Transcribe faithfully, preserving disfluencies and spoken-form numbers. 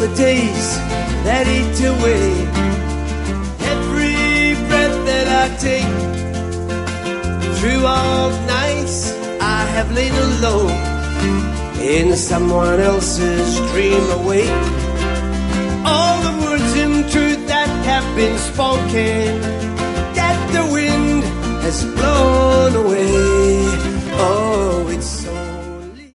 the days that eat away every breath that I take. Through all nights I have lain alone in someone else's dream awake. All the words in truth that have been spoken, that the wind has blown away.